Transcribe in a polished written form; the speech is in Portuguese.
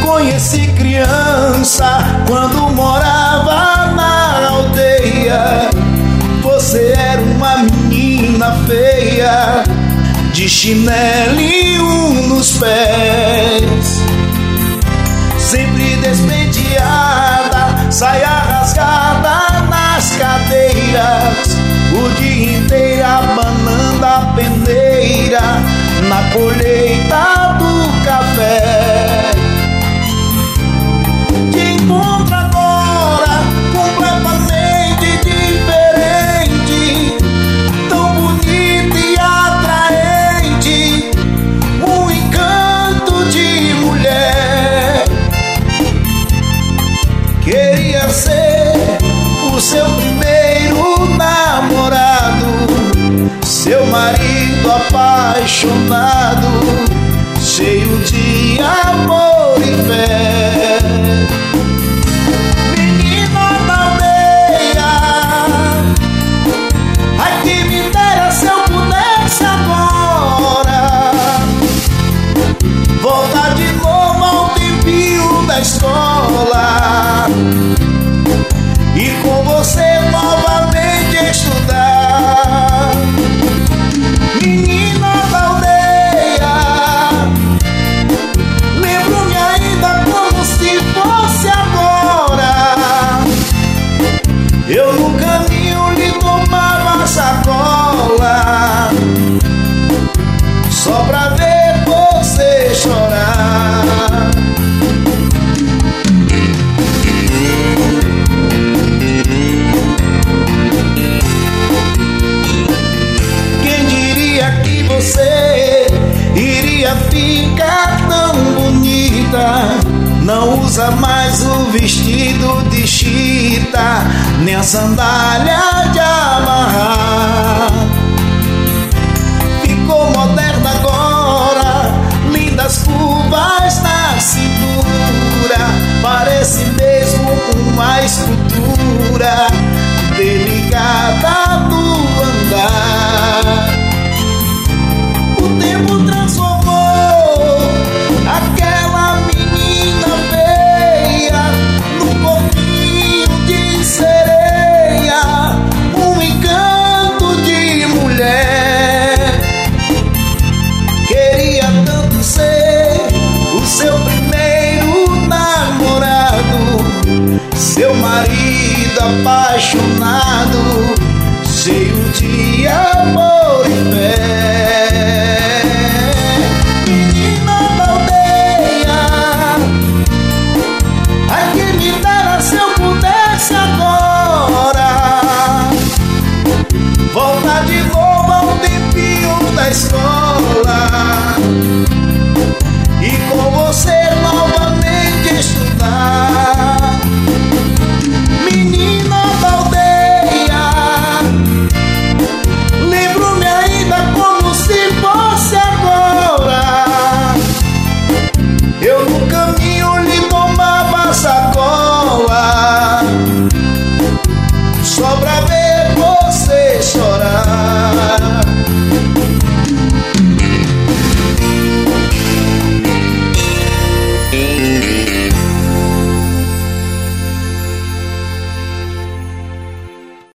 conheci criança quando morava na aldeia. Você era uma menina feia, de chinelinho nos pés, sempre despenteada, saia rasgada nas cadeiras, o dia inteiro abanando a peneira na colheita do café. Te encontro agora completamente diferente, tão bonita e atraente, um encanto de mulher. Queria ser o seu primeiro namorado, seu marido apaixonado, cheio de amor e fé. Menina da aldeia, ai que me dera se eu pudesse agora voltar de novo ao tempinho da escola e com você novamente estudar. Menina da aldeia, lembro-me ainda como se fosse agora. Eu no caminho lhe tomava sacola, só pra ver você chorar. Quem diria que você iria ficar tão bonita? Não usa mais o vestido de chita, nem a sandália de amarrar. Ficou moderna agora, lindas curvas na cintura, parece mesmo uma escultura delicada do andar. O tempo transformou aquela menina feia num corpinho de sereia, um encanto de mulher. Queria tanto ser o seu primeiro namorado, seu marido apaixonado, cheio de